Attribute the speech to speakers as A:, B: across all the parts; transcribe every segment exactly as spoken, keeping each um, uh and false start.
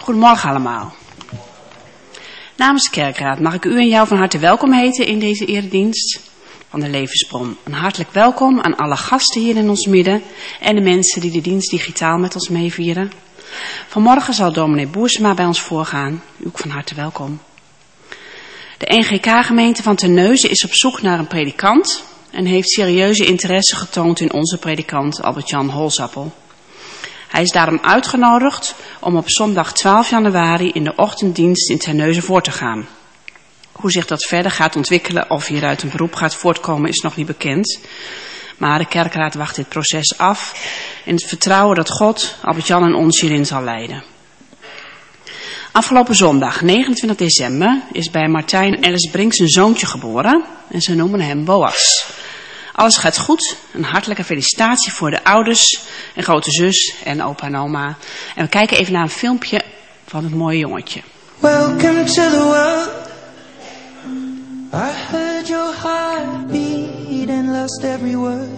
A: Goedemorgen allemaal. Namens de kerkraad mag ik u en jou van harte welkom heten in deze eredienst van de Levensbron. Een hartelijk welkom aan alle gasten hier in ons midden en de mensen die de dienst digitaal met ons meevieren. Vanmorgen zal dominee Boersema bij ons voorgaan. U ook van harte welkom. De N G K-gemeente van Terneuzen is op zoek naar een predikant en heeft serieuze interesse getoond in onze predikant Albert-Jan Holzappel. Hij is daarom uitgenodigd om op zondag twaalf januari in de ochtenddienst in Terneuzen voor te gaan. Hoe zich dat verder gaat ontwikkelen of hieruit een beroep gaat voortkomen is nog niet bekend. Maar de kerkraad wacht dit proces af in het vertrouwen dat God Albert-Jan en ons hierin zal leiden. Afgelopen zondag, negenentwintig december, is bij Martijn Ellis Brinks een zoontje geboren en ze noemen hem Boas. Alles gaat goed. Een hartelijke felicitatie voor de ouders en grote zus en opa en oma. En we kijken even naar een filmpje van het mooie jongetje.
B: Welcome to the world. I heard your heart beat and lost every word.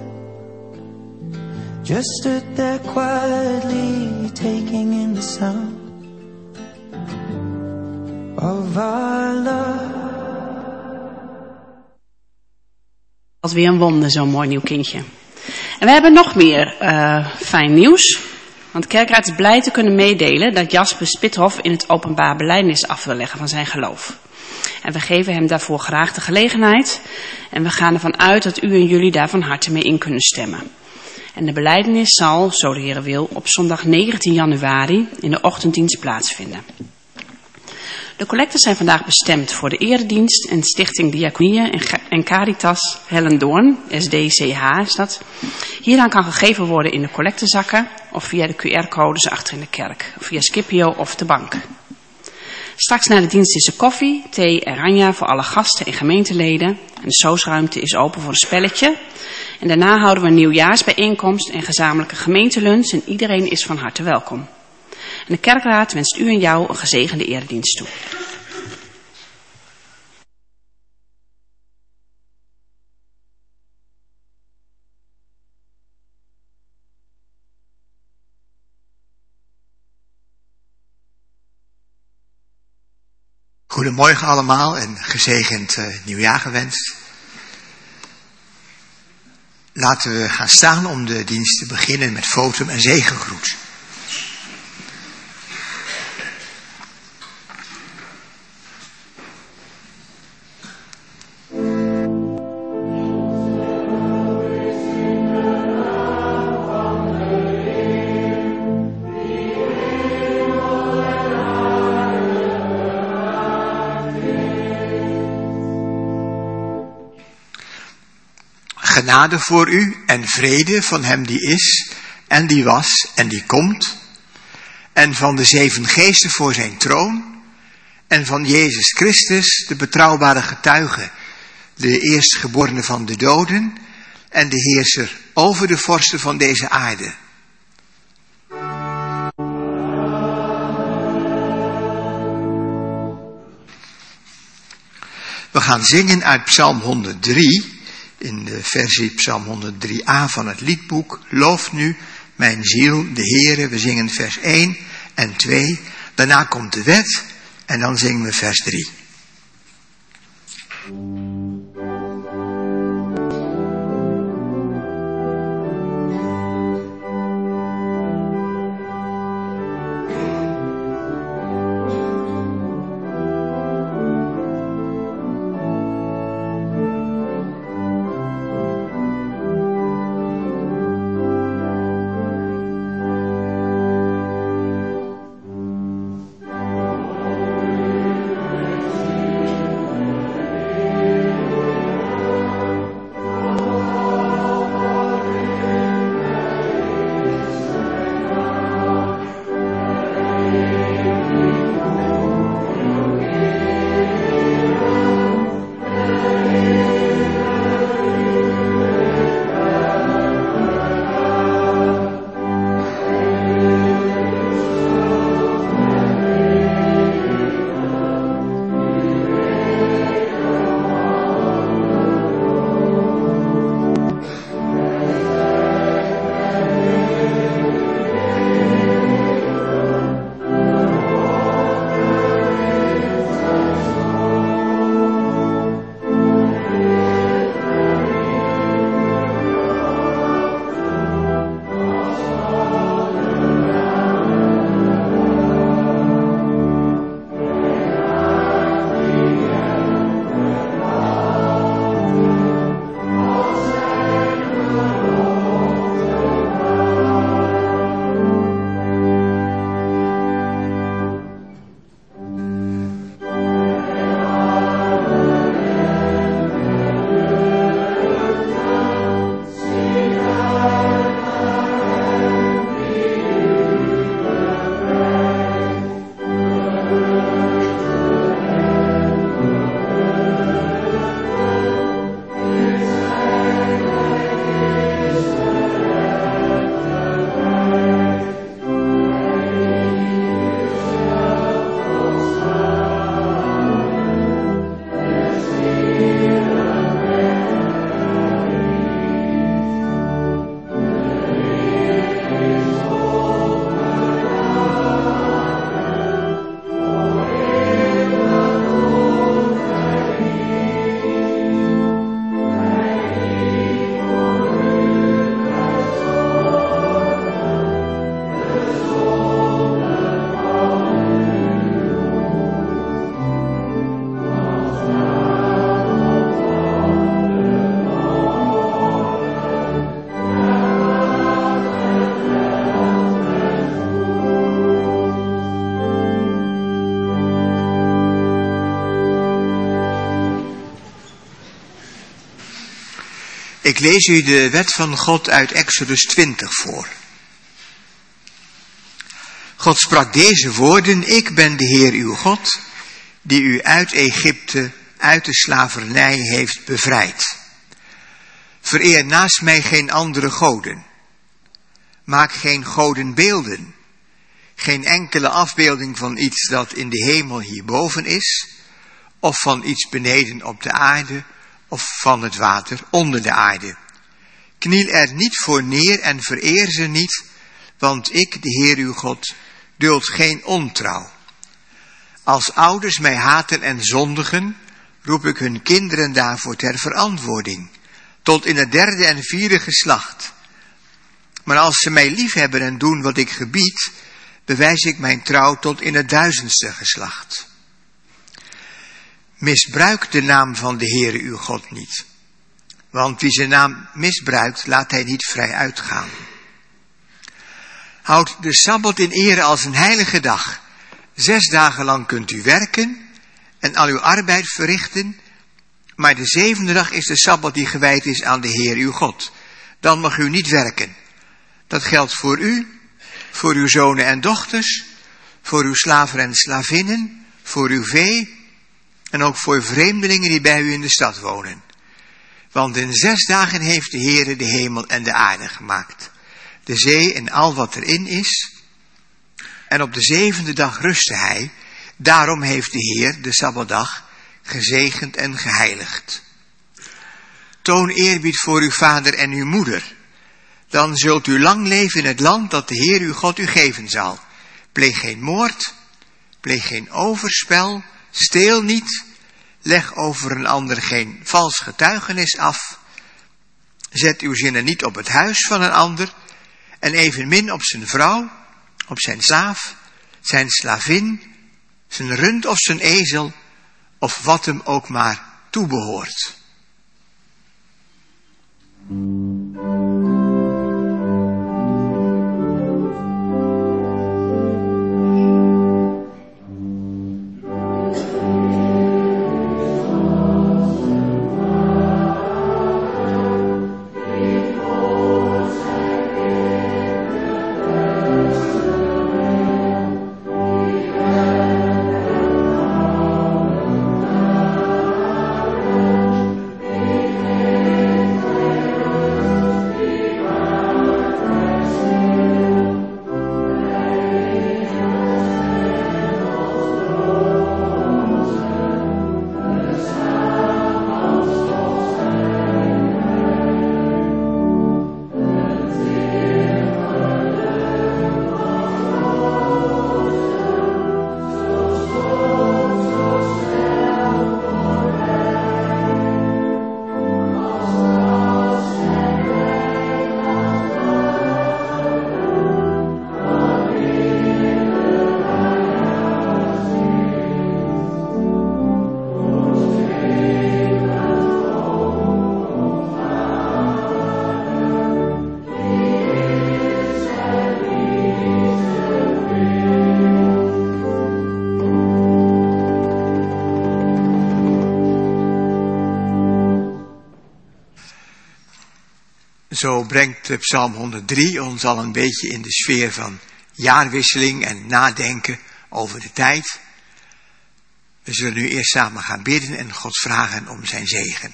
B: Just stood there quietly taking in the sound of our love.
A: Wat weer een wonder, zo'n mooi nieuw kindje. En we hebben nog meer uh, fijn nieuws. Want de kerkraad is blij te kunnen meedelen dat Jasper Spithof in het openbaar belijdenis af wil leggen van zijn geloof. En we geven hem daarvoor graag de gelegenheid. En we gaan ervan uit dat u en jullie daar van harte mee in kunnen stemmen. En de belijdenis zal, zo de Heer wil, op zondag negentien januari in de ochtenddienst plaatsvinden. De collecten zijn vandaag bestemd voor de eredienst en Stichting Diaconieën en Caritas Hellendoorn, S D C H is dat. Hieraan kan gegeven worden in de collectezakken of via de Q R-codes achter in de kerk, of via Scipio of de bank. Straks na de dienst is er koffie, thee en ranja voor alle gasten en gemeenteleden. En de soosruimte is open voor een spelletje. En daarna houden we een nieuwjaarsbijeenkomst en gezamenlijke gemeentelunch en iedereen is van harte welkom. En de kerkraad wenst u en jou een gezegende eredienst toe.
C: Goedemorgen allemaal en gezegend uh, nieuwjaar gewenst. Laten we gaan staan om de dienst te beginnen met fotum en zegengroet. Genade voor u en vrede van hem die is en die was en die komt. En van de zeven geesten voor zijn troon. En van Jezus Christus, de betrouwbare getuige, de eerstgeborene van de doden. En de heerser over de vorsten van deze aarde. We gaan zingen uit Psalm honderddrie. In de versie Psalm honderddrie a van het liedboek. Loof nu mijn ziel de Heere. We zingen vers één en twee. Daarna komt de wet. En dan zingen we vers drie. Ik lees u de wet van God uit Exodus twintig voor. God sprak deze woorden: Ik ben de Heer uw God, die u uit Egypte, uit de slavernij heeft bevrijd. Vereer naast mij geen andere goden. Maak geen godenbeelden. Geen enkele afbeelding van iets dat in de hemel hierboven is, of van iets beneden op de aarde, of van het water onder de aarde. Kniel er niet voor neer en vereer ze niet, want ik, de Heer uw God, duld geen ontrouw. Als ouders mij haten en zondigen, roep ik hun kinderen daarvoor ter verantwoording, tot in het derde en vierde geslacht. Maar als ze mij liefhebben en doen wat ik gebied, bewijs ik mijn trouw tot in het duizendste geslacht. Misbruik de naam van de Heere uw God niet, want wie zijn naam misbruikt, laat hij niet vrij uitgaan. Houd de Sabbat in ere als een heilige dag. Zes dagen lang kunt u werken en al uw arbeid verrichten, maar de zevende dag is de Sabbat die gewijd is aan de Heer uw God. Dan mag u niet werken. Dat geldt voor u, voor uw zonen en dochters, voor uw slaven en slavinnen, voor uw vee en ook voor vreemdelingen die bij u in de stad wonen. Want in zes dagen heeft de Heere de hemel en de aarde gemaakt, de zee en al wat erin is. En op de zevende dag rustte hij. Daarom heeft de Heer de Sabbatdag gezegend en geheiligd. Toon eerbied voor uw vader en uw moeder. Dan zult u lang leven in het land dat de Heer uw God u geven zal. Pleeg geen moord, pleeg geen overspel, steel niet, leg over een ander geen vals getuigenis af. Zet uw zinnen niet op het huis van een ander en evenmin op zijn vrouw, op zijn slaaf, zijn slavin, zijn rund of zijn ezel, of wat hem ook maar toebehoort. Zo brengt Psalm honderddrie ons al een beetje in de sfeer van jaarwisseling en nadenken over de tijd. We zullen nu eerst samen gaan bidden en God vragen om zijn zegen.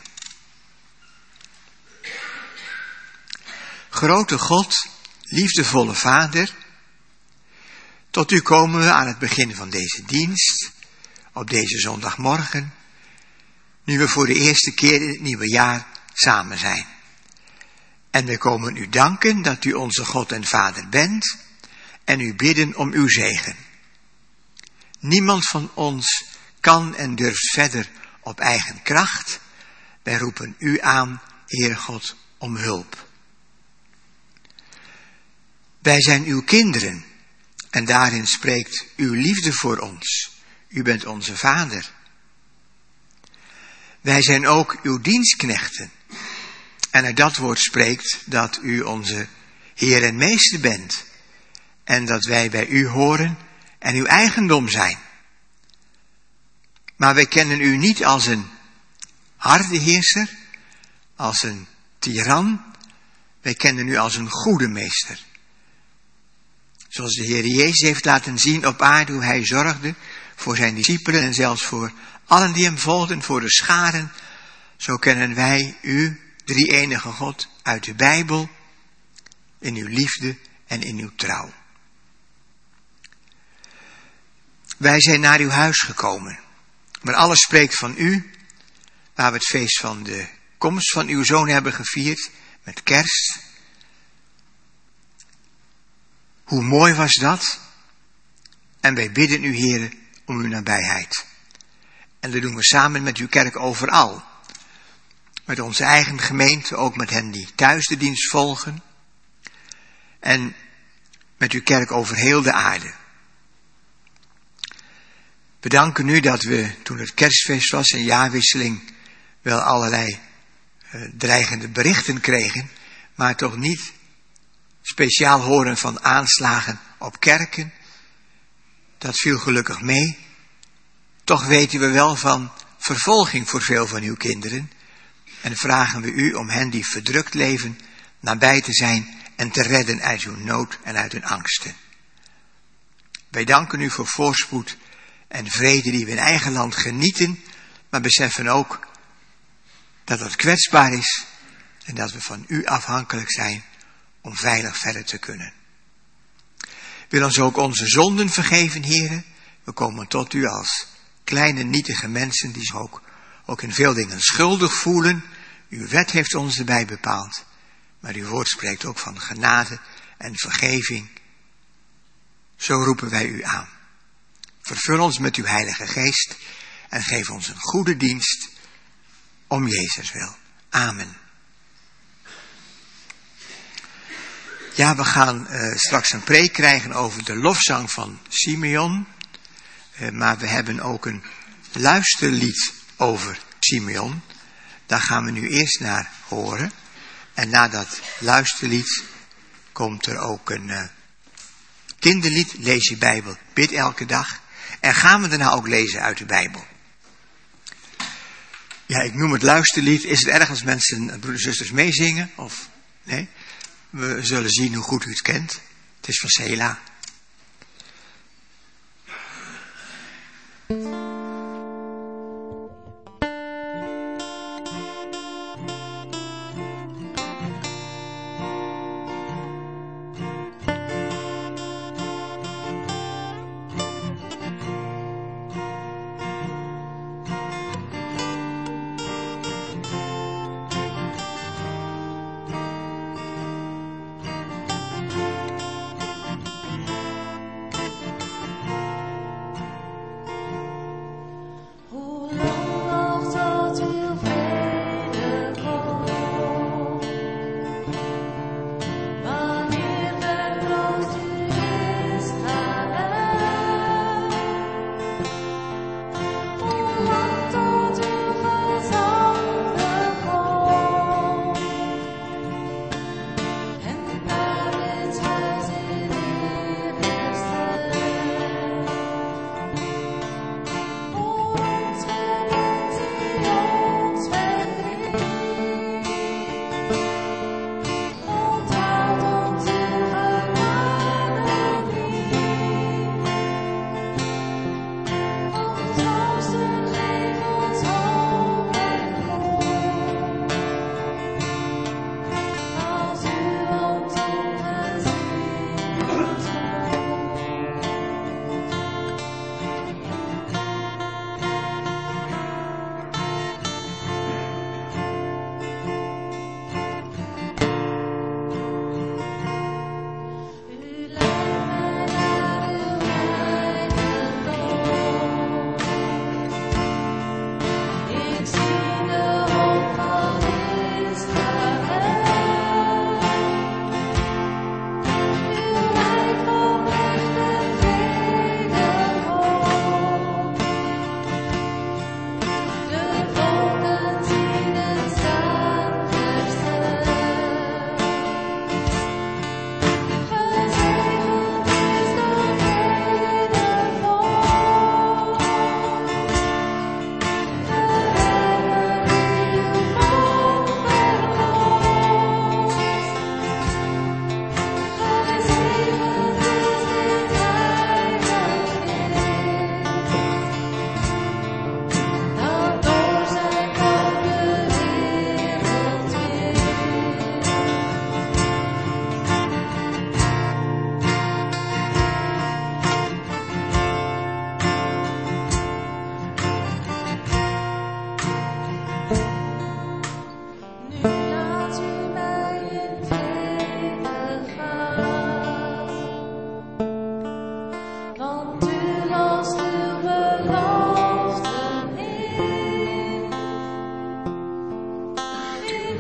C: Grote God, liefdevolle Vader, tot u komen we aan het begin van deze dienst, op deze zondagmorgen, nu we voor de eerste keer in het nieuwe jaar samen zijn. En we komen u danken dat u onze God en Vader bent en u bidden om uw zegen. Niemand van ons kan en durft verder op eigen kracht. Wij roepen u aan, Heere God, om hulp. Wij zijn uw kinderen en daarin spreekt uw liefde voor ons. U bent onze Vader. Wij zijn ook uw dienstknechten. En uit dat woord spreekt dat u onze Heer en Meester bent. En dat wij bij u horen en uw eigendom zijn. Maar wij kennen u niet als een harde heerser, als een tiran. Wij kennen u als een goede meester. Zoals de Heer Jezus heeft laten zien op aarde hoe hij zorgde voor zijn discipelen en zelfs voor allen die hem volgden, voor de scharen. Zo kennen wij u, drie-enige God, uit de Bijbel, in uw liefde en in uw trouw. Wij zijn naar uw huis gekomen, maar alles spreekt van u, waar we het feest van de komst van uw Zoon hebben gevierd, met kerst. Hoe mooi was dat? En wij bidden u, Heere, om uw nabijheid. En dat doen we samen met uw kerk overal. Met onze eigen gemeente, ook met hen die thuis de dienst volgen. En met uw kerk over heel de aarde. We danken u dat we, toen het kerstfeest was en jaarwisseling, wel allerlei uh, dreigende berichten kregen, maar toch niet speciaal horen van aanslagen op kerken. Dat viel gelukkig mee. Toch weten we wel van vervolging voor veel van uw kinderen. En vragen we u om hen die verdrukt leven nabij te zijn en te redden uit uw nood en uit hun angsten. Wij danken u voor voorspoed en vrede die we in eigen land genieten, maar beseffen ook dat het kwetsbaar is en dat we van u afhankelijk zijn om veilig verder te kunnen. Wil ons ook onze zonden vergeven, Heere. We komen tot u als kleine nietige mensen die zich ook, ook in veel dingen schuldig voelen. Uw wet heeft ons erbij bepaald. Maar uw woord spreekt ook van genade en vergeving. Zo roepen wij u aan. Vervul ons met uw Heilige Geest en geef ons een goede dienst om Jezus wil. Amen. Ja, we gaan uh, straks een preek krijgen over de lofzang van Simeon. Uh, maar we hebben ook een luisterlied over Simeon. Daar gaan we nu eerst naar horen. En na dat luisterlied komt er ook een uh, kinderlied. Lees je Bijbel, bid elke dag. En gaan we daarna ook lezen uit de Bijbel. Ja, ik noem het luisterlied. Is het erg als mensen, broeders en zusters, meezingen? Of nee? We zullen zien hoe goed u het kent. Het is van Sela.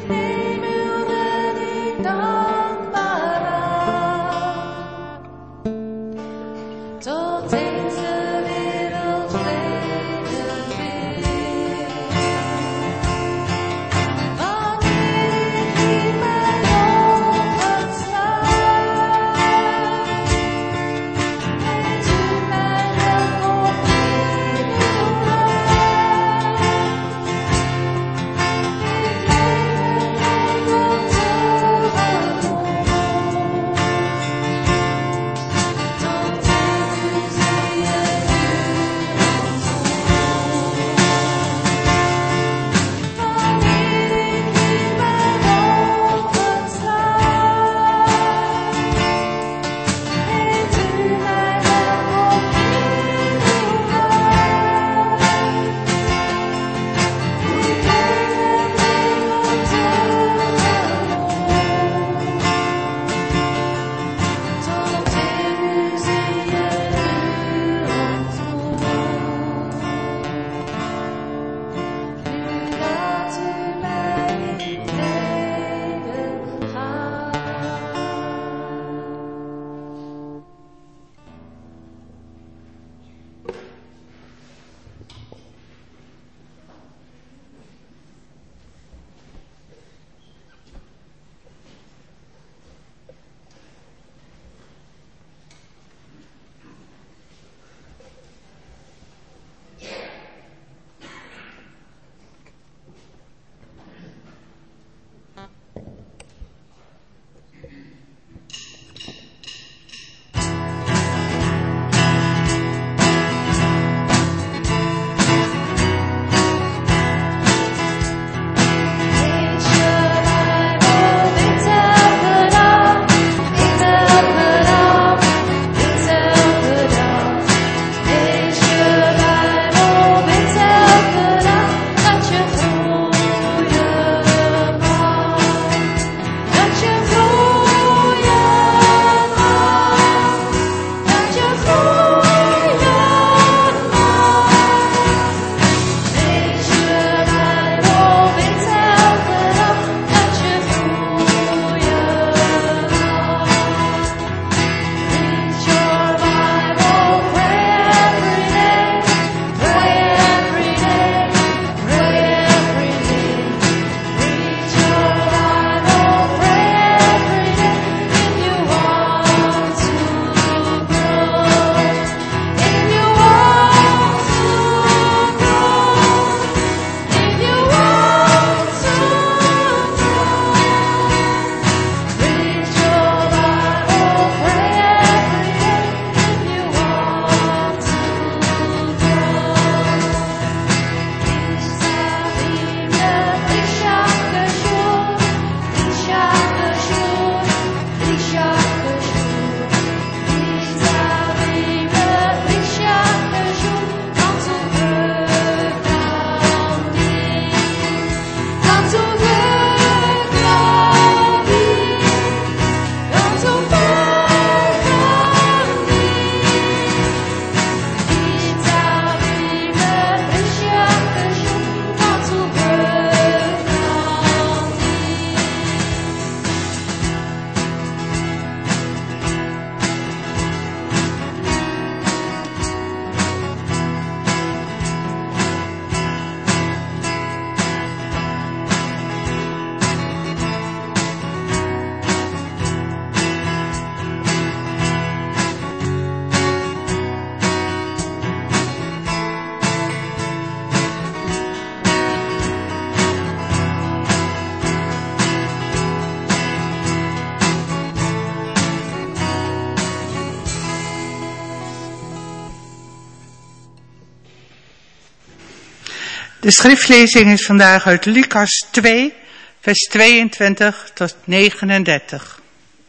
D: De schriftlezing is vandaag uit Lucas twee, vers tweeëntwintig tot negenendertig.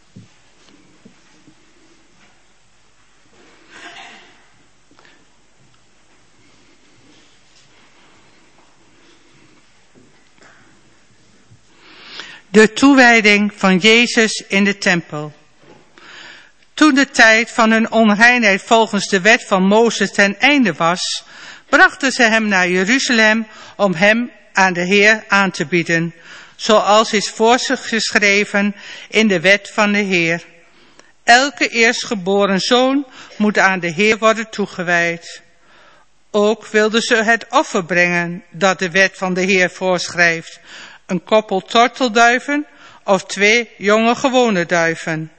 D: De toewijding van Jezus in de tempel. Toen de tijd van hun onreinheid volgens de wet van Mozes ten einde was, brachten ze hem naar Jeruzalem om hem aan de Heer aan te bieden, zoals is voorgeschreven in de wet van de Heer. Elke eerstgeboren zoon moet aan de Heer worden toegewijd. Ook wilden ze het offer brengen dat de wet van de Heer voorschrijft. Een koppel tortelduiven of twee jonge gewone duiven.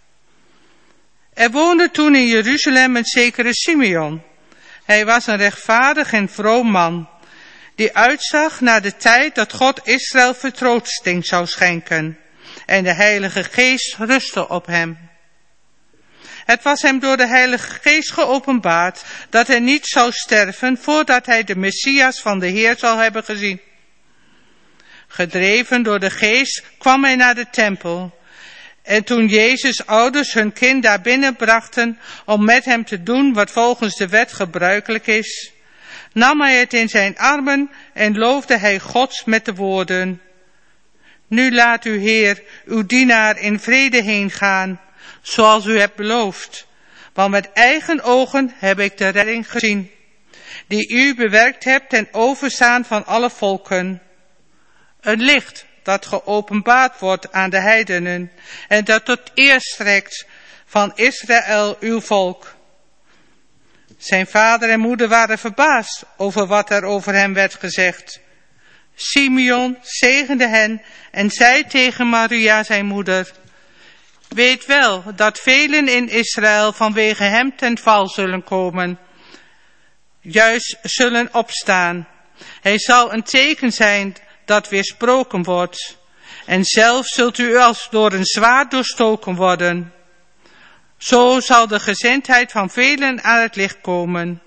D: Er woonde toen in Jeruzalem een zekere Simeon. Hij was een rechtvaardig en vroom man, die uitzag naar de tijd dat God Israël vertroosting zou schenken. En de Heilige Geest rustte op hem. Het was hem door de Heilige Geest geopenbaard dat hij niet zou sterven voordat hij de Messias van de Heer zou hebben gezien. Gedreven door de Geest kwam hij naar de tempel. En toen Jezus' ouders hun kind daar binnen brachten om met hem te doen wat volgens de wet gebruikelijk is, nam hij het in zijn armen en loofde hij God met de woorden: Nu laat u, Heer, uw dienaar in vrede heen gaan, zoals u hebt beloofd. Want met eigen ogen heb ik de redding gezien, die u bewerkt hebt ten overstaan van alle volken. Een licht dat geopenbaard wordt aan de heidenen en dat tot eer strekt van Israël, uw volk. Zijn vader en moeder waren verbaasd over wat er over hem werd gezegd. Simeon zegende hen en zei tegen Maria, zijn moeder: Weet wel dat velen in Israël vanwege hem ten val zullen komen, juist zullen opstaan. Hij zal een teken zijn dat weersproken wordt. En zelf zult u als door een zwaard doorstoken worden. Zo zal de gezindheid van velen aan het licht komen.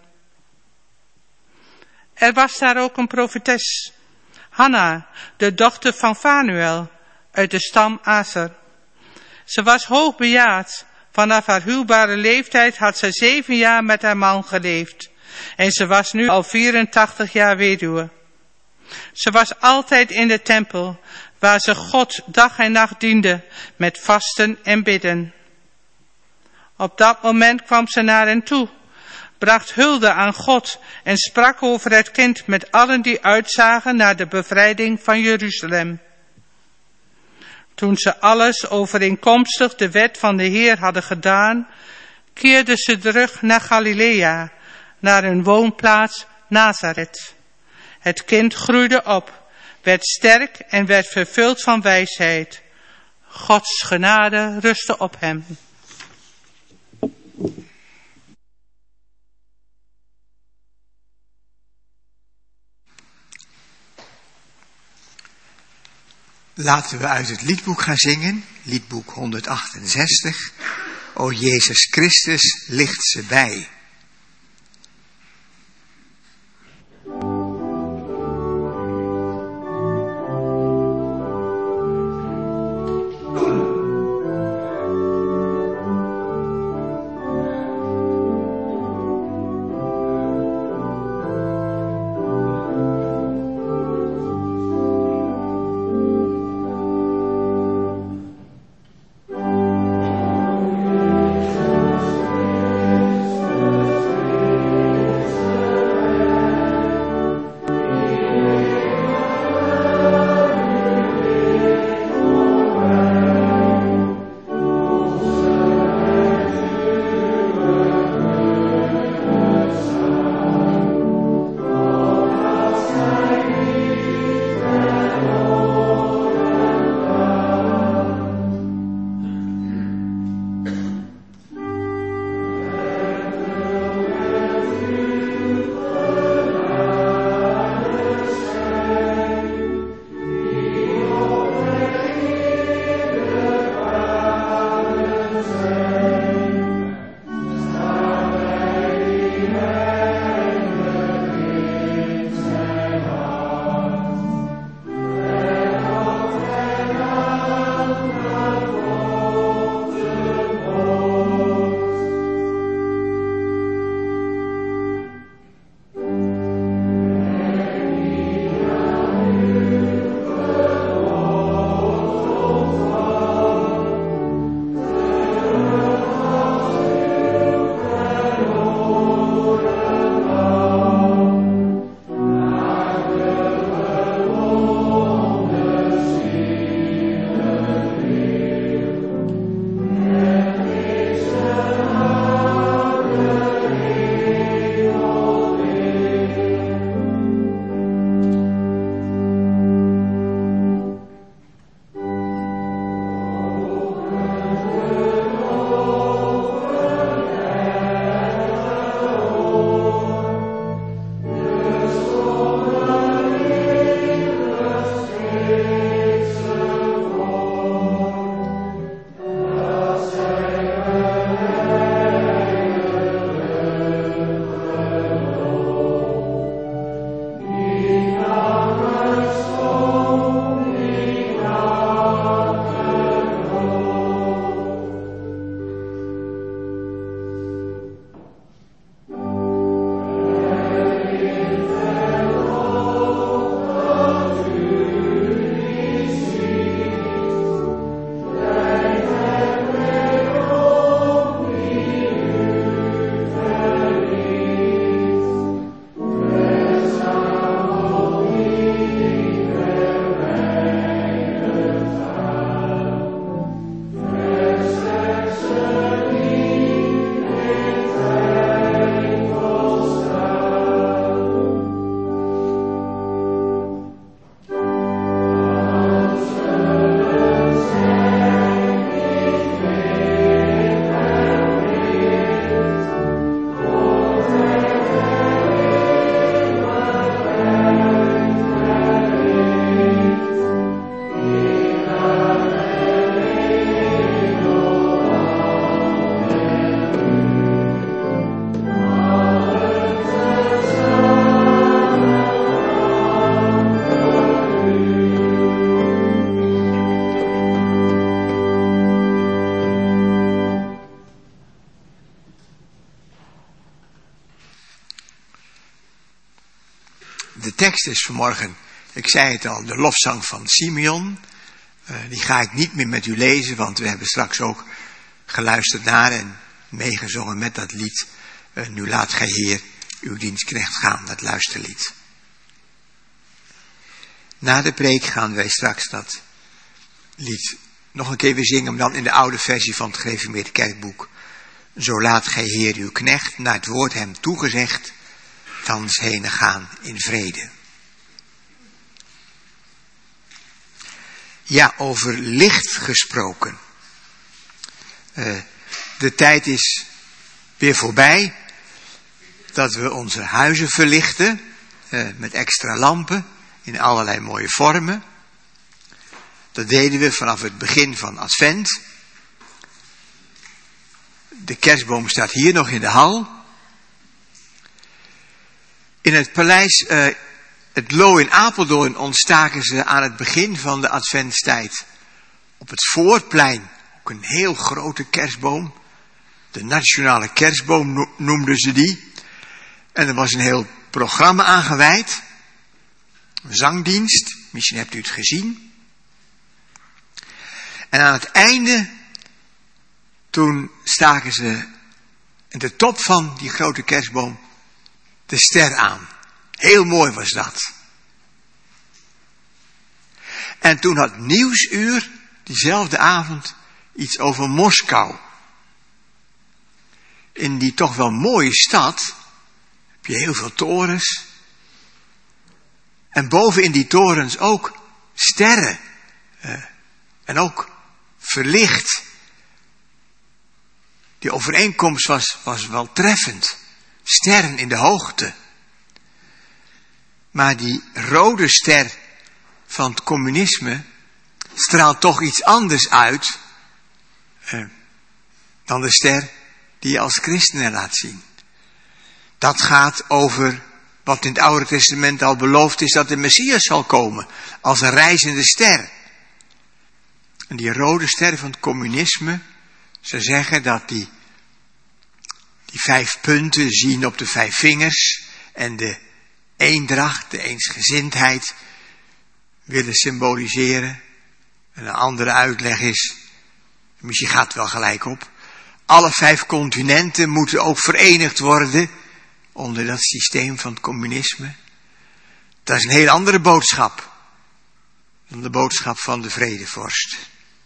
D: Er was daar ook een profetes, Hanna, de dochter van Fanuel, uit de stam Aser. Ze was hoogbejaard. Vanaf haar huwbare leeftijd had ze zeven jaar met haar man geleefd. En ze was nu al vierentachtig jaar weduwe. Ze was altijd in de tempel, waar ze God dag en nacht diende met vasten en bidden. Op dat moment kwam ze naar hen toe, bracht hulde aan God en sprak over het kind met allen die uitzagen naar de bevrijding van Jeruzalem. Toen ze alles overeenkomstig de wet van de Heer hadden gedaan, keerden ze terug naar Galilea, naar hun woonplaats Nazareth. Het kind groeide op, werd sterk en werd vervuld van wijsheid. Gods genade rustte op hem.
C: Laten we uit het liedboek gaan zingen, liedboek honderdachtenzestig. O Jezus Christus, licht ze bij.
B: Oh
C: de tekst is vanmorgen, ik zei het al, de lofzang van Simeon. Uh, die ga ik niet meer met u lezen, want we hebben straks ook geluisterd naar en meegezongen met dat lied. Uh, nu laat gij Heer uw dienstknecht gaan, dat luisterlied. Na de preek gaan wij straks dat lied nog een keer weer zingen, maar dan in de oude versie van het gereformeerd kerkboek. Zo laat gij Heer uw knecht naar het woord hem toegezegd, thans heen gaan in vrede. Ja, over licht gesproken. Uh, de tijd is weer voorbij dat we onze huizen verlichten uh, met extra lampen in allerlei mooie vormen. Dat deden we vanaf het begin van Advent. De kerstboom staat hier nog in de hal. In het paleis uh, het Loo in Apeldoorn ontstaken ze aan het begin van de adventstijd. Op het voorplein ook een heel grote kerstboom. De nationale kerstboom noemden ze die. En er was een heel programma aangewijd. Een zangdienst, misschien hebt u het gezien. En aan het einde, toen staken ze in de top van die grote kerstboom de ster aan. Heel mooi was dat. En toen had Nieuwsuur diezelfde avond iets over Moskou. In die toch wel mooie stad heb je heel veel torens. En boven in die torens ook sterren. Uh, en ook verlicht. Die overeenkomst was, was wel treffend. Sterren in de hoogte. Maar die rode ster van het communisme straalt toch iets anders uit uh, dan de ster die je als christenen laat zien. Dat gaat over wat in het Oude Testament al beloofd is, dat de Messias zal komen als een reizende ster. En die rode ster van het communisme, ze zeggen dat die, die vijf punten zien op de vijf vingers en de eendracht, de eensgezindheid willen symboliseren. En een andere uitleg is, misschien gaat het wel gelijk op, alle vijf continenten moeten ook verenigd worden onder dat systeem van het communisme. Dat is een heel andere boodschap dan de boodschap van de vredevorst.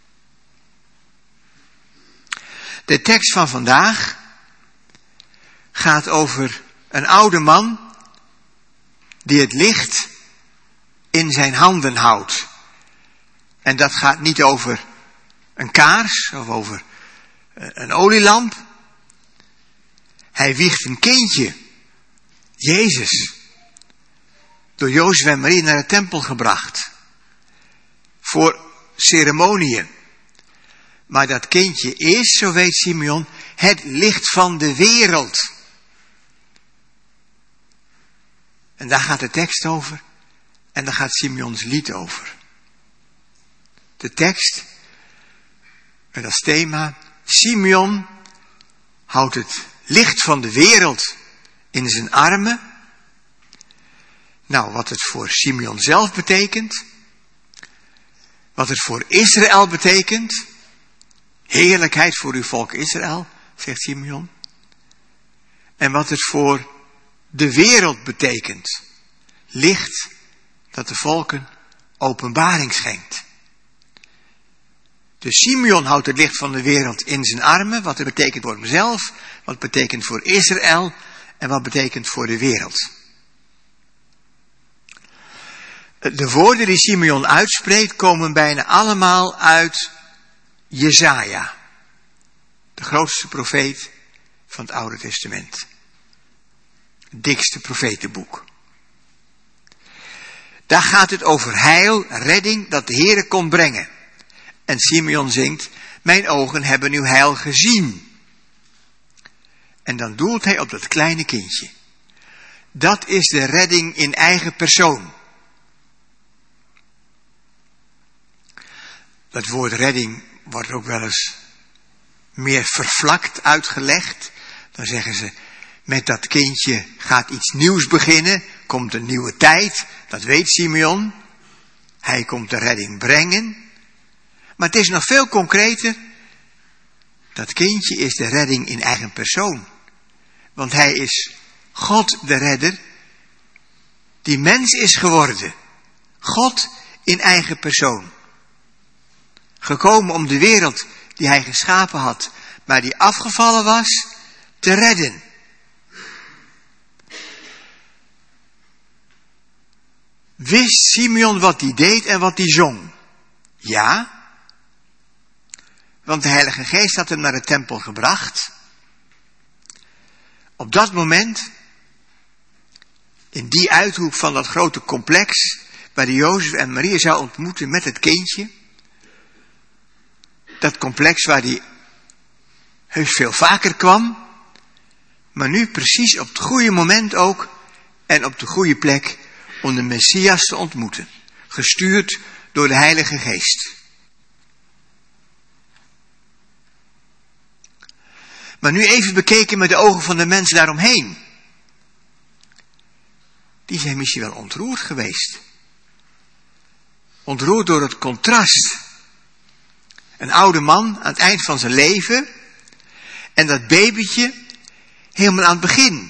C: De tekst van vandaag gaat over een oude man die het licht in zijn handen houdt. En dat gaat niet over een kaars of over een olielamp. Hij wiegt een kindje, Jezus, door Jozef en Maria naar de tempel gebracht. Voor ceremoniën. Maar dat kindje is, zo weet Simeon, het licht van de wereld. En daar gaat de tekst over. En daar gaat Simeons lied over. De tekst, met als thema, Simeon houdt het licht van de wereld in zijn armen. Nou, wat het voor Simeon zelf betekent. Wat het voor Israël betekent. Heerlijkheid voor uw volk Israël, zegt Simeon. En wat het voor de wereld betekent. Licht dat de volken openbaring schenkt. Dus Simeon houdt het licht van de wereld in zijn armen. Wat het betekent voor hemzelf. Wat het betekent voor Israël. En wat het betekent voor de wereld. De woorden die Simeon uitspreekt komen bijna allemaal uit Jesaja. De grootste profeet van het Oude Testament. Het dikste profetenboek. Daar gaat het over heil, redding, dat de Heere kon brengen. En Simeon zingt, mijn ogen hebben uw heil gezien. En dan doelt hij op dat kleine kindje. Dat is de redding in eigen persoon. Dat woord redding wordt ook wel eens meer vervlakt uitgelegd. Dan zeggen ze, met dat kindje gaat iets nieuws beginnen. komt een nieuwe tijd, dat weet Simeon. Hij komt de redding brengen. Maar het is nog veel concreter. Dat kindje is de redding in eigen persoon. Want hij is God de redder, die mens is geworden. God in eigen persoon. Gekomen om de wereld die hij geschapen had, maar die afgevallen was, te redden. Wist Simeon wat hij deed en wat hij zong? Ja. Want de Heilige Geest had hem naar de tempel gebracht. Op dat moment, in die uithoek van dat grote complex, waar de Jozef en Maria zou ontmoeten met het kindje. Dat complex waar hij heus veel vaker kwam. Maar nu precies op het goede moment ook en op de goede plek om de Messias te ontmoeten. Gestuurd door de Heilige Geest. Maar nu even bekeken met de ogen van de mensen daaromheen. Die zijn misschien wel ontroerd geweest. Ontroerd door het contrast. Een oude man aan het eind van zijn leven. En dat babytje helemaal aan het begin.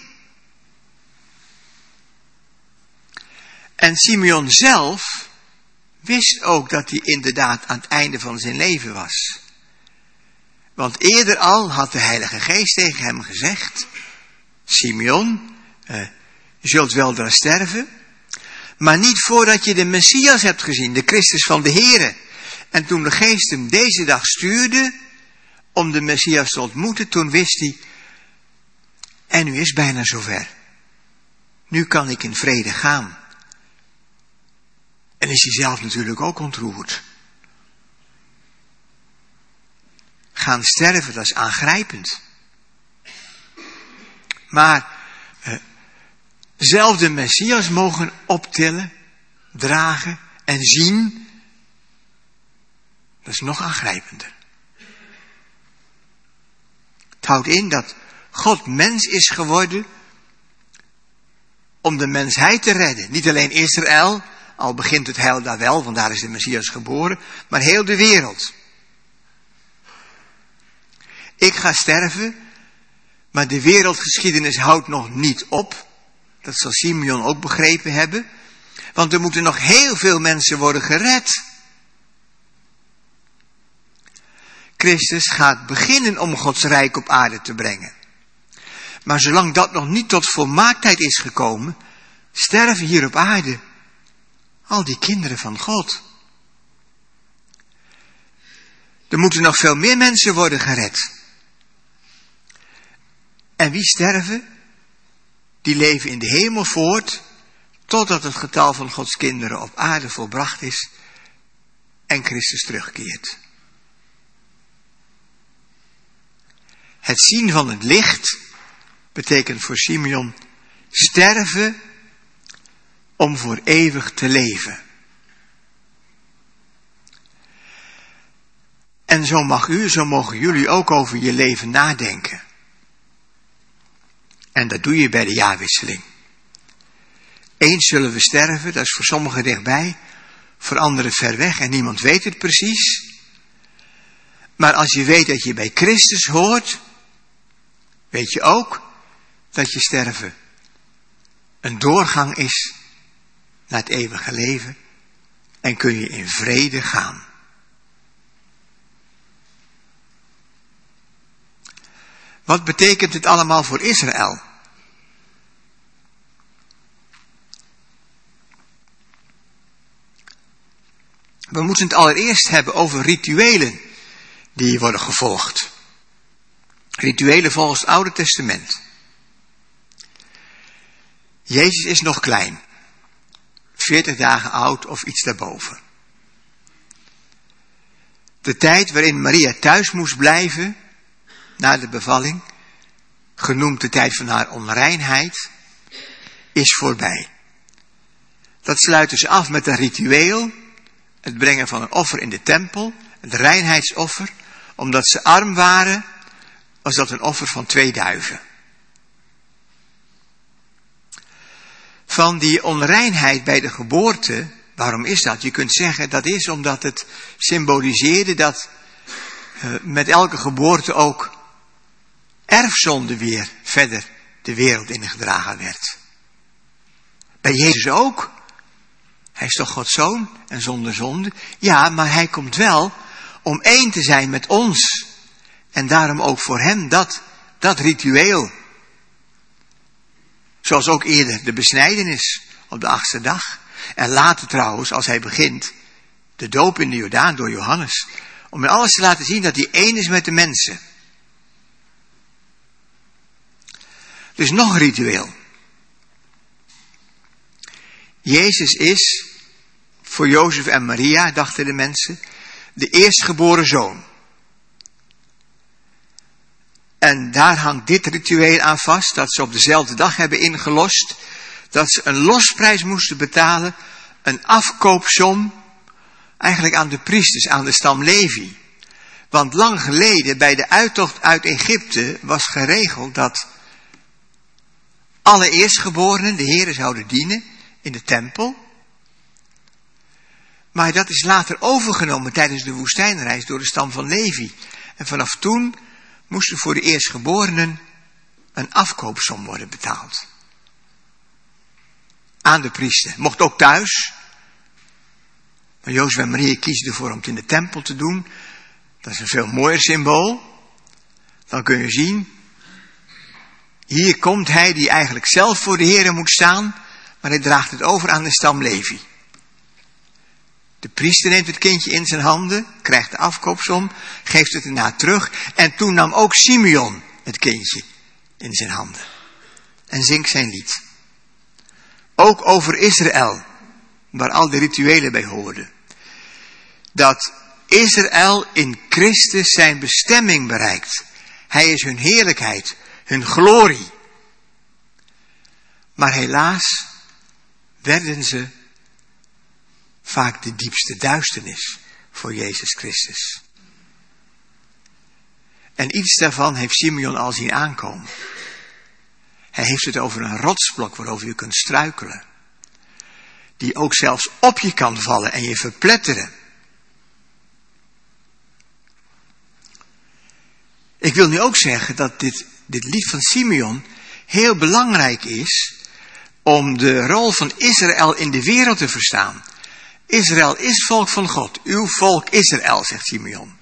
C: En Simeon zelf wist ook dat hij inderdaad aan het einde van zijn leven was. Want eerder al had de Heilige Geest tegen hem gezegd: Simeon, eh, je zult weldra sterven, maar niet voordat je de Messias hebt gezien, de Christus van de Here. En toen de Geest hem deze dag stuurde om de Messias te ontmoeten, toen wist hij, en nu is het bijna zover. Nu kan ik in vrede gaan. En is hij zelf natuurlijk ook ontroerd. Gaan sterven, dat is aangrijpend. Maar eh, zelf de Messias mogen optillen, dragen en zien, dat is nog aangrijpender. Het houdt in dat God mens is geworden om de mensheid te redden. Niet alleen Israël, al begint het heil daar wel, want daar is de Messias geboren, maar heel de wereld. Ik ga sterven, maar de wereldgeschiedenis houdt nog niet op. Dat zal Simeon ook begrepen hebben. Want er moeten nog heel veel mensen worden gered. Christus gaat beginnen om Gods rijk op aarde te brengen. Maar zolang dat nog niet tot volmaaktheid is gekomen, sterven hier op aarde al die kinderen van God. Er moeten nog veel meer mensen worden gered. En wie sterven? Die leven in de hemel voort, totdat het getal van Gods kinderen op aarde volbracht is en Christus terugkeert. Het zien van het licht betekent voor Simeon sterven om voor eeuwig te leven. En zo mag u, zo mogen jullie ook over je leven nadenken. En dat doe je bij de jaarwisseling. Eens zullen we sterven, dat is voor sommigen dichtbij, voor anderen ver weg en niemand weet het precies. Maar als je weet dat je bij Christus hoort, weet je ook dat je sterven een doorgang is naar het eeuwige leven en kun je in vrede gaan. Wat betekent het allemaal voor Israël? We moeten het allereerst hebben over rituelen die worden gevolgd. Rituelen volgens het Oude Testament. Jezus is nog klein. veertig dagen oud of iets daarboven. De tijd waarin Maria thuis moest blijven, na de bevalling, genoemd de tijd van haar onreinheid, is voorbij. Dat sluiten ze af met een ritueel, het brengen van een offer in de tempel, het reinheidsoffer. Omdat ze arm waren, was dat een offer van twee duiven. van die onreinheid bij de geboorte. Waarom is dat? Je kunt zeggen dat is omdat het symboliseerde dat uh, met elke geboorte ook erfzonde weer verder de wereld ingedragen werd. Bij Jezus ook. Hij is toch Gods zoon en zonder zonde? Ja, maar hij komt wel om één te zijn met ons. En daarom ook voor hem dat, dat ritueel. Zoals ook eerder de besnijdenis op de achtste dag. En later trouwens, als hij begint, de doop in de Jordaan door Johannes. Om in alles te laten zien dat hij één is met de mensen. Dus nog een ritueel. Jezus is, voor Jozef en Maria, dachten de mensen, de eerstgeboren zoon. En daar hangt dit ritueel aan vast, dat ze op dezelfde dag hebben ingelost, dat ze een losprijs moesten betalen, een afkoopsom, eigenlijk aan de priesters, aan de stam Levi. Want lang geleden, bij de uittocht uit Egypte, was geregeld dat alle eerstgeborenen de Heere zouden dienen in de tempel. Maar dat is later overgenomen tijdens de woestijnreis door de stam van Levi. En vanaf toen moesten voor de eerstgeborenen een afkoopsom worden betaald. Aan de priester. Mocht ook thuis. Maar Jozef en Maria kiezen ervoor om het in de tempel te doen. Dat is een veel mooier symbool. Dan kun je zien, hier komt hij die eigenlijk zelf voor de Heere moet staan, maar hij draagt het over aan de stam Levi. De priester neemt het kindje in zijn handen, krijgt de afkoopsom, geeft het erna terug. En toen nam ook Simeon het kindje in zijn handen. En zingt zijn lied. Ook over Israël, waar al de rituelen bij hoorden. Dat Israël in Christus zijn bestemming bereikt. Hij is hun heerlijkheid, hun glorie. Maar helaas werden ze vaak de diepste duisternis voor Jezus Christus. En iets daarvan heeft Simeon al zien aankomen. Hij heeft het over een rotsblok waarover je kunt struikelen. Die ook zelfs op je kan vallen en je verpletteren. Ik wil nu ook zeggen dat dit, dit lied van Simeon heel belangrijk is om de rol van Israël in de wereld te verstaan. Israël is volk van God. Uw volk Israël, zegt Simeon.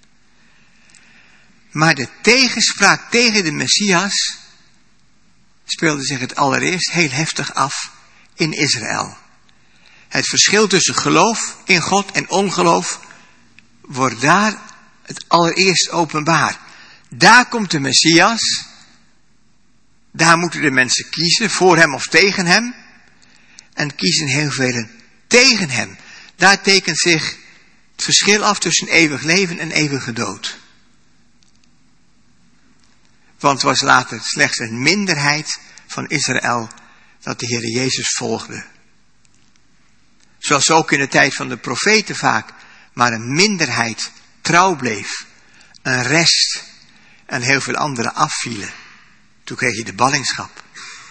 C: Maar de tegenspraak tegen de Messias speelde zich het allereerst heel heftig af in Israël. Het verschil tussen geloof in God en ongeloof wordt daar het allereerst openbaar. Daar komt de Messias. Daar moeten de mensen kiezen, voor hem of tegen hem. En kiezen heel velen tegen hem. Daar tekent zich het verschil af tussen eeuwig leven en eeuwige dood. Want het was later slechts een minderheid van Israël dat de Heere Jezus volgde. Zoals ook in de tijd van de profeten vaak maar een minderheid trouw bleef. Een rest en heel veel anderen afvielen. Toen kreeg je de ballingschap.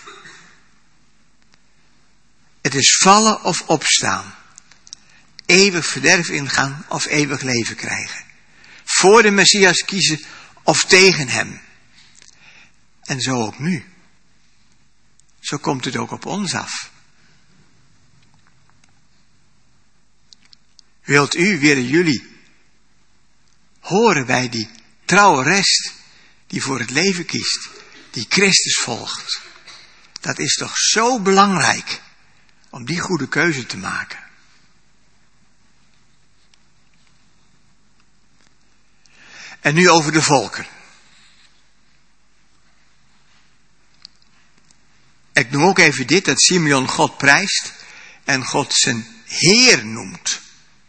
C: Het is vallen of opstaan. Eeuwig verderf ingaan of eeuwig leven krijgen. Voor de Messias kiezen of tegen hem. En zo ook nu. Zo komt het ook op ons af. Wilt u, willen jullie, horen bij die trouwe rest die voor het leven kiest, die Christus volgt. Dat is toch zo belangrijk om die goede keuze te maken. En nu over de volken. Ik noem ook even dit, dat Simeon God prijst en God zijn Heer noemt.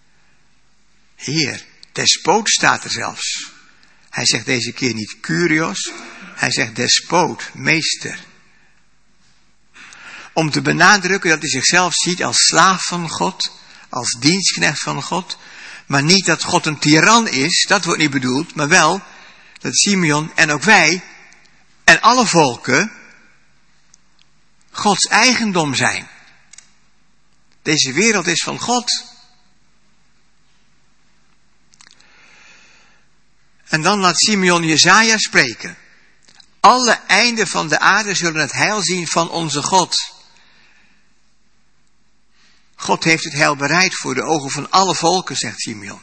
C: Heer, despoot staat er zelfs. Hij zegt deze keer niet Kyrios, hij zegt despoot, meester. Om te benadrukken dat hij zichzelf ziet als slaaf van God, als dienstknecht van God. Maar niet dat God een tiran is, dat wordt niet bedoeld, maar wel dat Simeon en ook wij en alle volken Gods eigendom zijn. Deze wereld is van God. En dan laat Simeon Jesaja spreken. Alle einden van de aarde zullen het heil zien van onze God. God heeft het heil bereid voor de ogen van alle volken, zegt Simeon.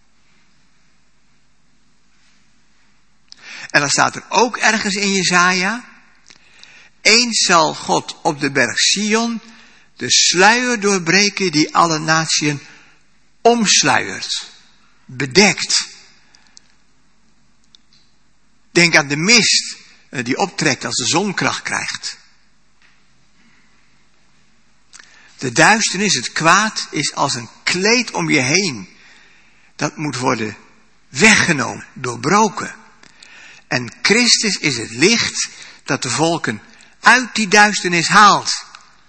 C: En dan staat er ook ergens in Jesaja. Eens zal God op de berg Sion de sluier doorbreken die alle natieën omsluiert, bedekt. Denk aan de mist die optrekt als de zon kracht krijgt. De duisternis, het kwaad, is als een kleed om je heen. Dat moet worden weggenomen, doorbroken. En Christus is het licht dat de volken uit die duisternis haalt.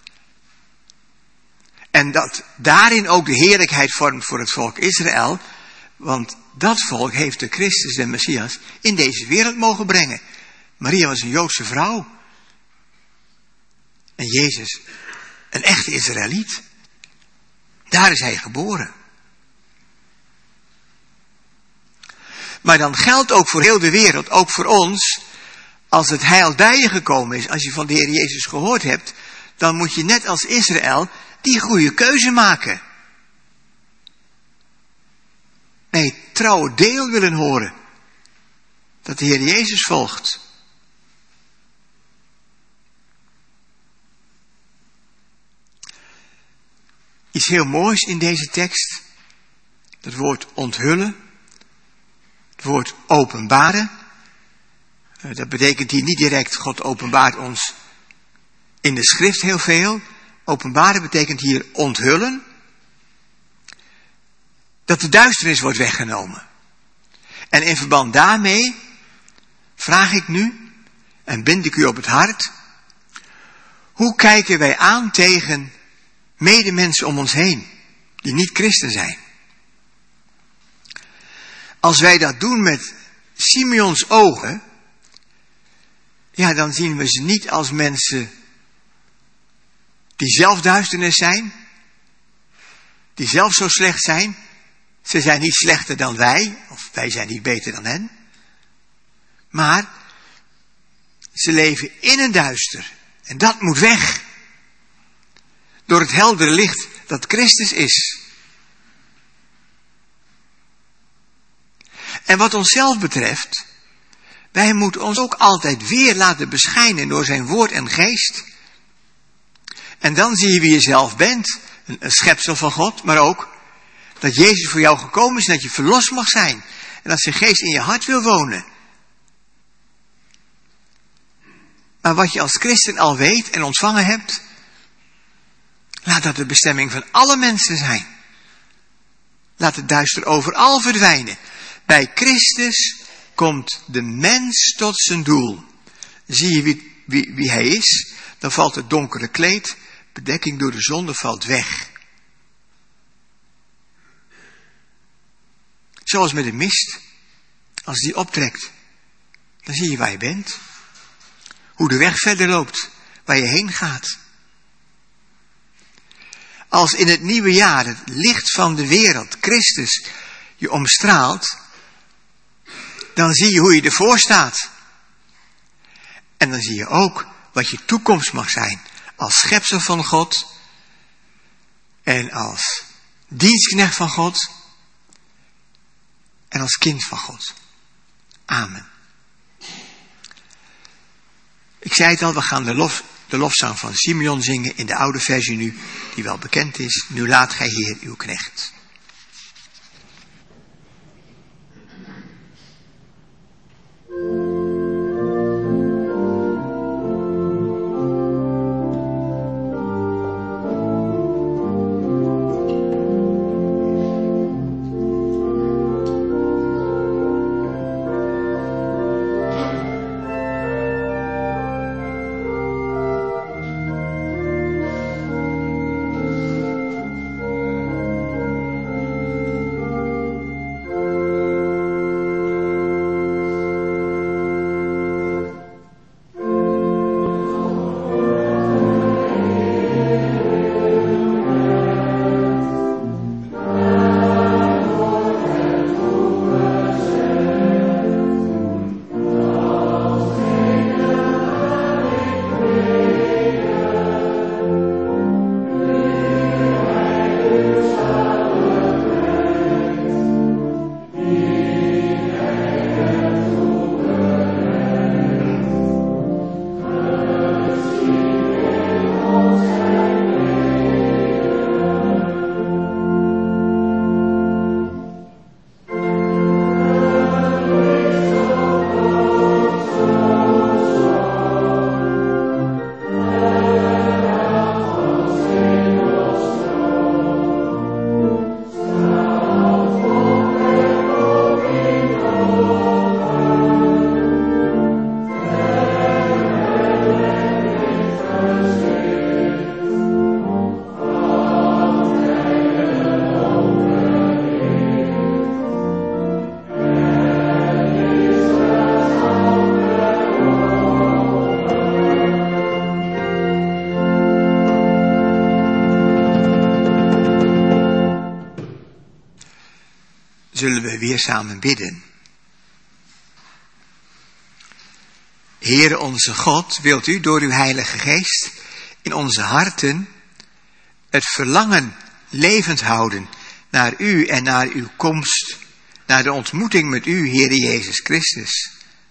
C: En dat daarin ook de heerlijkheid vormt voor het volk Israël. Want dat volk heeft de Christus, de Messias, in deze wereld mogen brengen. Maria was een Joodse vrouw. En Jezus, een echte Israëliet. Daar is hij geboren. Maar dan geldt ook voor heel de wereld, ook voor ons, als het heil bij je gekomen is, als je van de Heer Jezus gehoord hebt, dan moet je net als Israël die goede keuze maken. Nee, trouwe deel willen horen. Dat de Heer Jezus volgt. Iets heel moois in deze tekst. Het woord onthullen. Het woord openbaren. Dat betekent hier niet direct, God openbaart ons in de schrift heel veel. Openbaren betekent hier onthullen. Dat de duisternis wordt weggenomen. En in verband daarmee vraag ik nu, en bind ik u op het hart, hoe kijken wij aan tegen medemensen om ons heen, die niet christen zijn? Als wij dat doen met Simeons ogen, ja, dan zien we ze niet als mensen die zelf duisternis zijn, die zelf zo slecht zijn. Ze zijn niet slechter dan wij, of wij zijn niet beter dan hen. Maar ze leven in een duister. En dat moet weg. Door het heldere licht dat Christus is. En wat onszelf betreft, wij moeten ons ook altijd weer laten beschijnen door zijn woord en geest. En dan zie je wie je zelf bent, een, een schepsel van God, maar ook dat Jezus voor jou gekomen is en dat je verlost mag zijn. En dat zijn geest in je hart wil wonen. Maar wat je als christen al weet en ontvangen hebt, laat dat de bestemming van alle mensen zijn. Laat het duister overal verdwijnen. Bij Christus komt de mens tot zijn doel. Zie je wie, wie, wie hij is, dan valt het donkere kleed, bedekking door de zonde valt weg. Zoals met de mist. Als die optrekt, dan zie je waar je bent. Hoe de weg verder loopt, waar je heen gaat. Als in het nieuwe jaar het licht van de wereld, Christus, je omstraalt, dan zie je hoe je ervoor staat. En dan zie je ook wat je toekomst mag zijn als schepsel van God en als dienstknecht van God en als kind van God. Amen. Ik zei het al, we gaan de, lof, de lofzang van Simeon zingen in de oude versie nu, die wel bekend is. Nu laat gij Heer uw knecht. zullen we weer samen bidden. Heere onze God, wilt u door uw Heilige Geest in onze harten het verlangen levend houden naar u en naar uw komst, naar de ontmoeting met u, Heere Jezus Christus.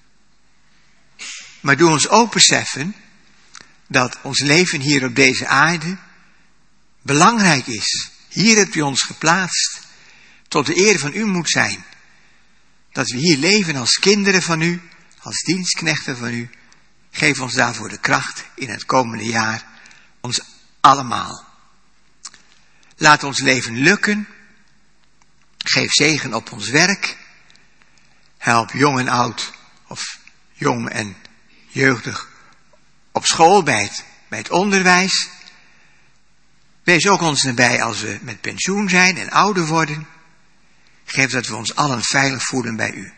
C: Maar doe ons ook beseffen dat ons leven hier op deze aarde belangrijk is. Hier hebt u ons geplaatst, tot de eer van u moet zijn. Dat we hier leven als kinderen van u, als dienstknechten van u. Geef ons daarvoor de kracht in het komende jaar, ons allemaal. Laat ons leven lukken. Geef zegen op ons werk. Help jong en oud, of jong en jeugdig, op school, bij het, bij het onderwijs. Wees ook ons nabij als we met pensioen zijn en ouder worden. Geef dat we ons allen veilig voelen bij u.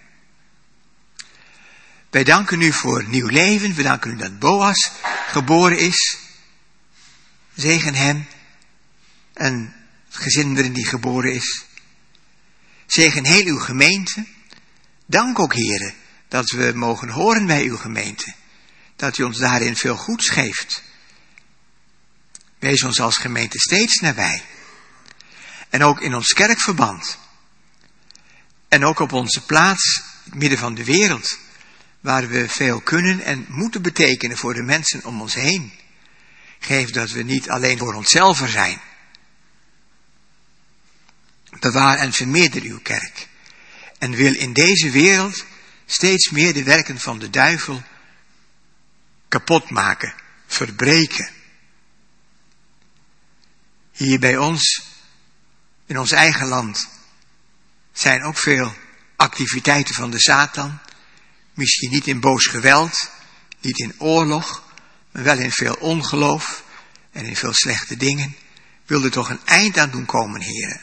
C: Wij danken u voor nieuw leven. We danken u dat Boas geboren is. Zegen hem en het gezin waarin die geboren is. Zegen heel uw gemeente. Dank ook, Heere, dat we mogen horen bij uw gemeente. Dat u ons daarin veel goeds geeft. Wees ons als gemeente steeds nabij. En ook in ons kerkverband. En ook op onze plaats, in het midden van de wereld, waar we veel kunnen en moeten betekenen voor de mensen om ons heen. Geef dat we niet alleen voor onszelf er zijn. Bewaar en vermeerder uw kerk. En wil in deze wereld steeds meer de werken van de duivel kapot maken, verbreken. Hier bij ons, in ons eigen land, zijn ook veel activiteiten van de Satan. Misschien niet in boos geweld, niet in oorlog, maar wel in veel ongeloof en in veel slechte dingen. Wil er toch een eind aan doen komen, heren.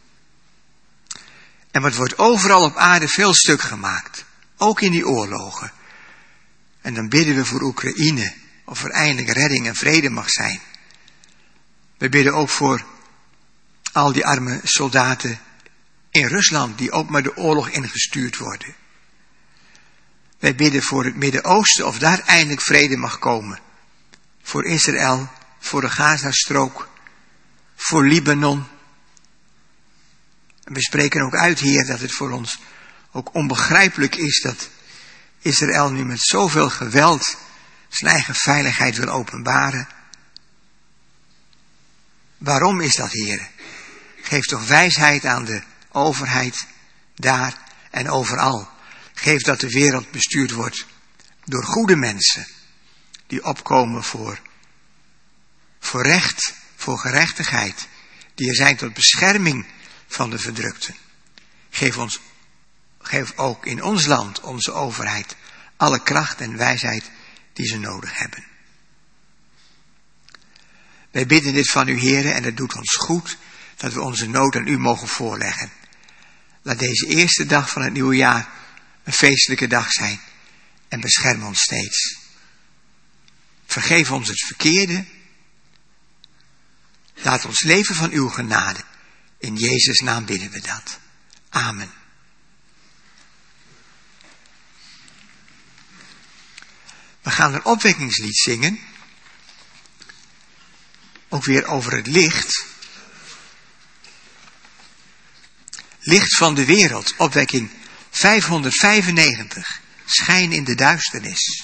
C: En wat wordt overal op aarde veel stuk gemaakt. Ook in die oorlogen. En dan bidden we voor Oekraïne, of er eindelijk redding en vrede mag zijn. We bidden ook voor al die arme soldaten in Rusland, die ook maar de oorlog ingestuurd worden. Wij bidden voor het Midden-Oosten, of daar eindelijk vrede mag komen. Voor Israël, voor de Gazastrook, voor Libanon. En we spreken ook uit, Heer, dat het voor ons ook onbegrijpelijk is dat Israël nu met zoveel geweld zijn eigen veiligheid wil openbaren. Waarom is dat, Heer? Geef toch wijsheid aan de overheid daar en overal. Geef dat de wereld bestuurd wordt door goede mensen die opkomen voor, voor recht, voor gerechtigheid, die er zijn tot bescherming van de verdrukten. Geef ons, geef ook in ons land, onze overheid, alle kracht en wijsheid die ze nodig hebben. Wij bidden dit van u, Heere, en het doet ons goed dat we onze nood aan u mogen voorleggen. Laat deze eerste dag van het nieuwe jaar een feestelijke dag zijn en bescherm ons steeds. Vergeef ons het verkeerde. Laat ons leven van uw genade. In Jezus' naam bidden we dat. Amen. We gaan een opwekkingslied zingen. Ook weer over het licht. Licht van de wereld, opwekking vijfhonderdvijfennegentig. Schijn in de duisternis.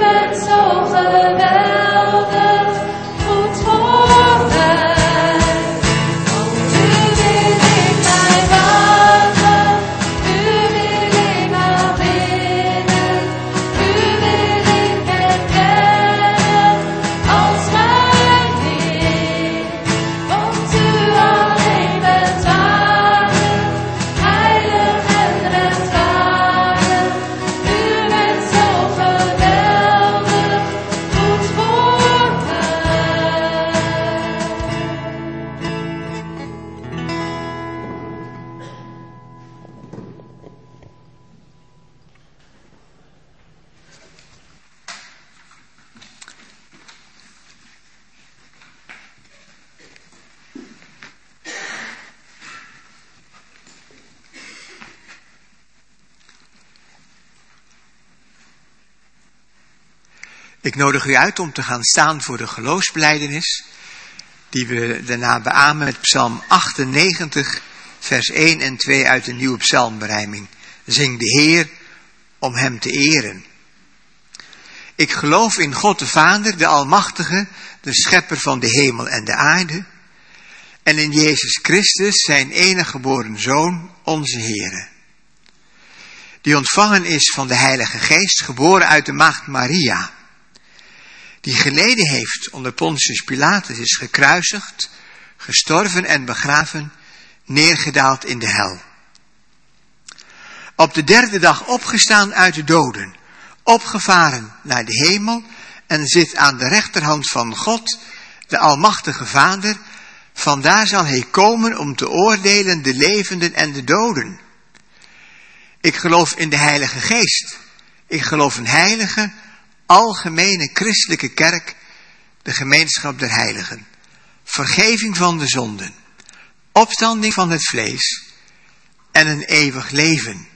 E: bent zo geweldig goed voor mij. Want u wil ik mij wagen, u wil ik aanbidden, u wil ik erkennen als mijn Heer. Want u alleen bent waardig, heilig en rechtvaardig. U bent zo geweldig goed voor mij.
C: Ik nodig u uit om te gaan staan voor de geloofsbelijdenis, die we daarna beamen met Psalm achtennegentig, vers één en twee uit de nieuwe psalmberijming. Zing de Heer om hem te eren. Ik geloof in God de Vader, de Almachtige, de schepper van de hemel en de aarde, en in Jezus Christus, zijn enige geboren Zoon, onze Heere, die ontvangen is van de Heilige Geest, geboren uit de maagd Maria, die geleden heeft onder Pontius Pilatus, is gekruisigd, gestorven en begraven, neergedaald in de hel. Op de derde dag opgestaan uit de doden, opgevaren naar de hemel en zit aan de rechterhand van God, de Almachtige Vader. Vandaar zal hij komen om te oordelen de levenden en de doden. Ik geloof in de Heilige Geest. Ik geloof in heilige, algemene christelijke kerk, de gemeenschap der heiligen, vergeving van de zonden, opstanding van het vlees en een eeuwig leven.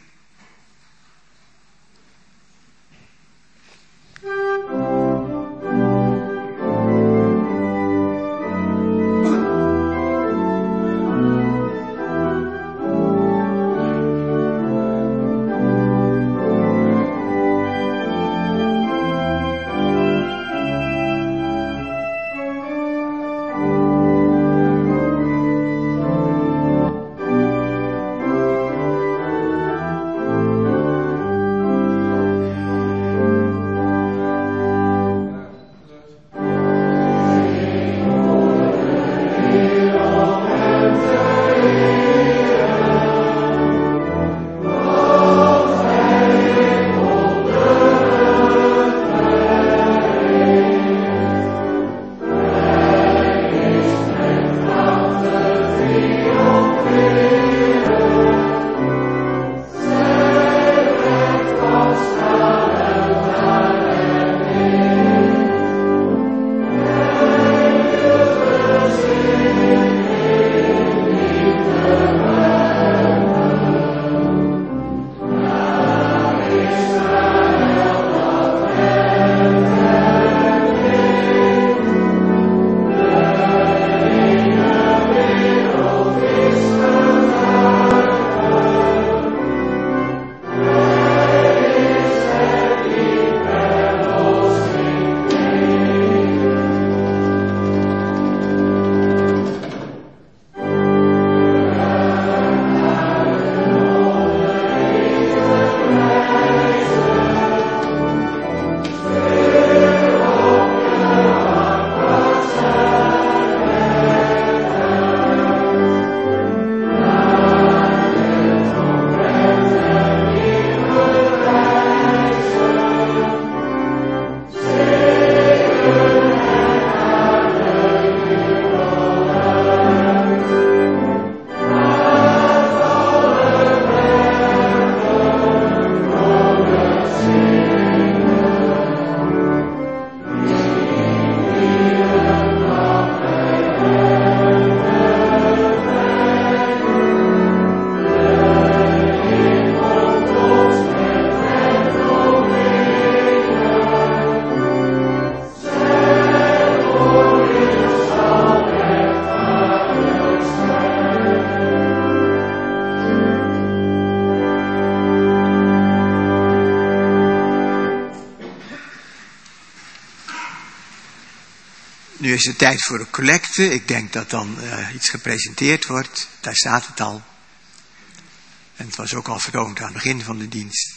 C: Nu is het tijd voor een collecte. Ik denk dat dan uh, iets gepresenteerd wordt. Daar staat het al. En het was ook al vertoond aan het begin van de dienst.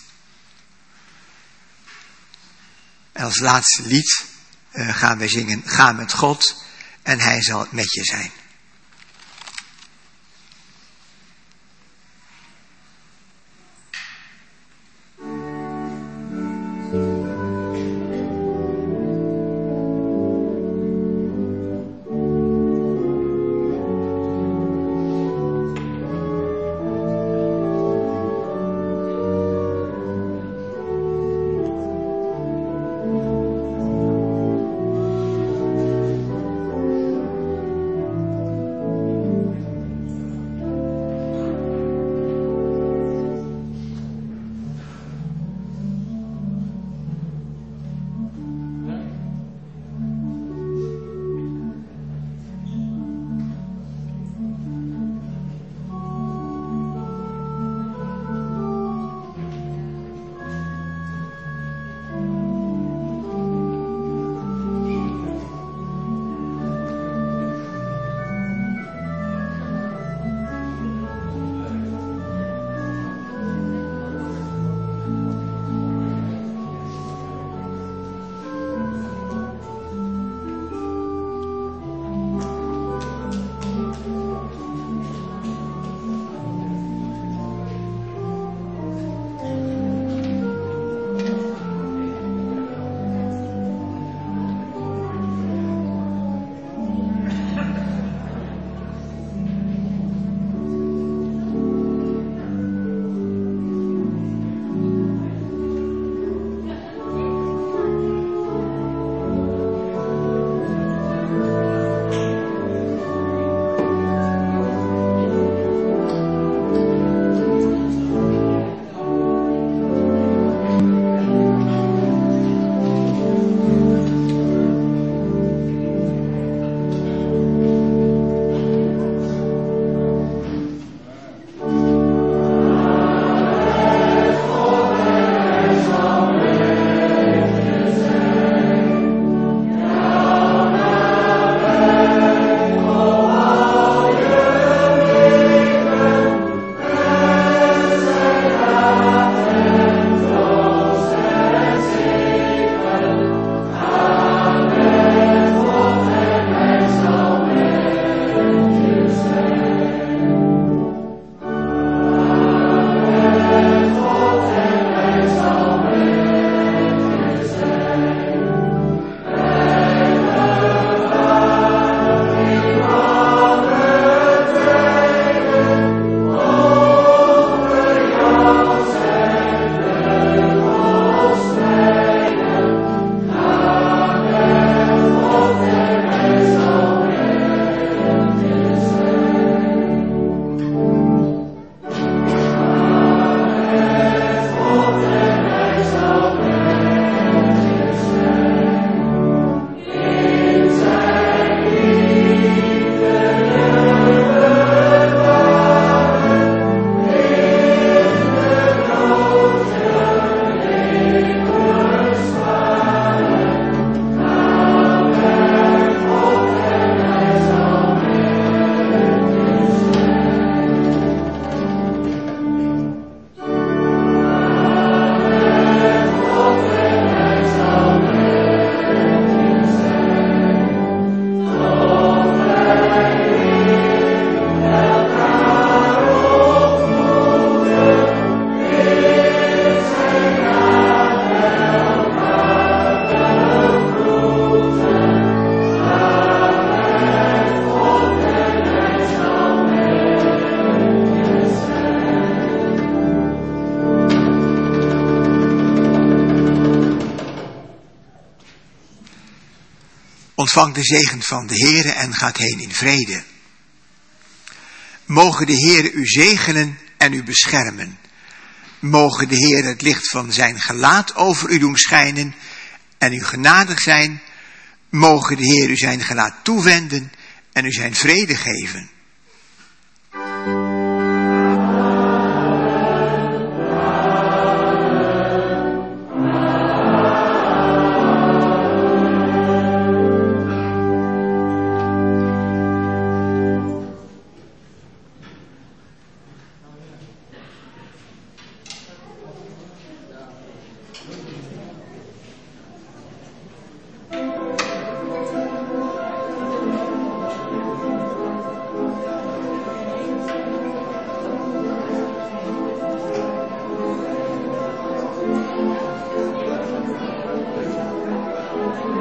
C: En als laatste lied uh, gaan wij zingen Ga met God en Hij zal met je zijn. Ontvang de zegen van de Heere en gaat heen in vrede. Mogen de Heere u zegenen en u beschermen. Mogen de Heere het licht van zijn gelaat over u doen schijnen en u genadig zijn. Mogen de Heer u zijn gelaat toewenden en u zijn vrede geven.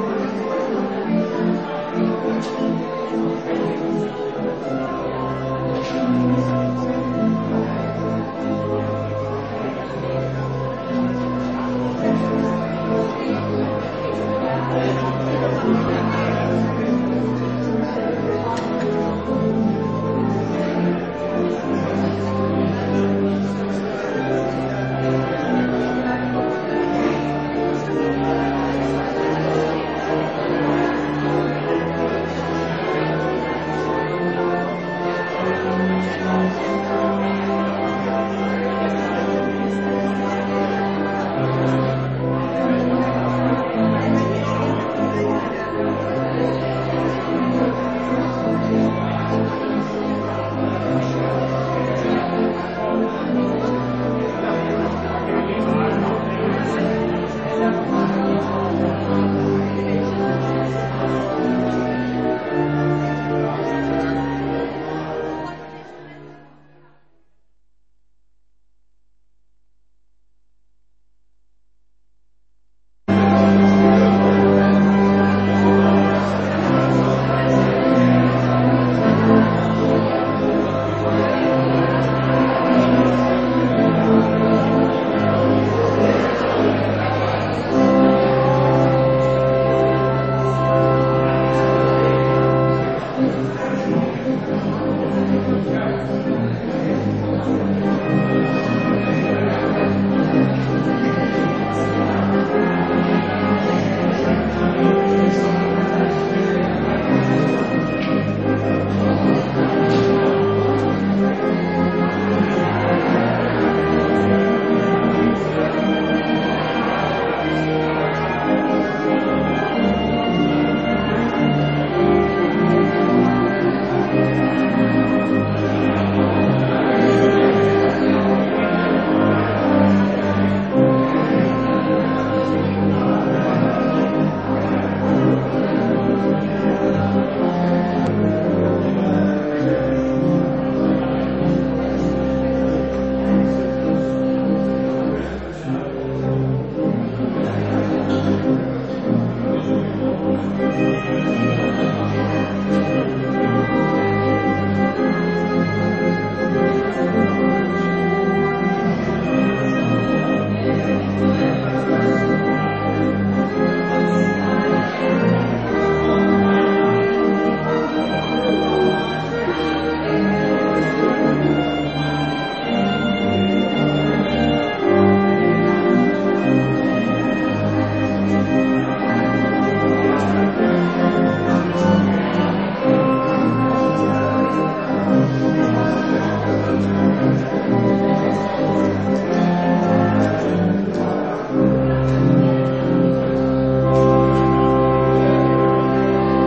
E: Thank you.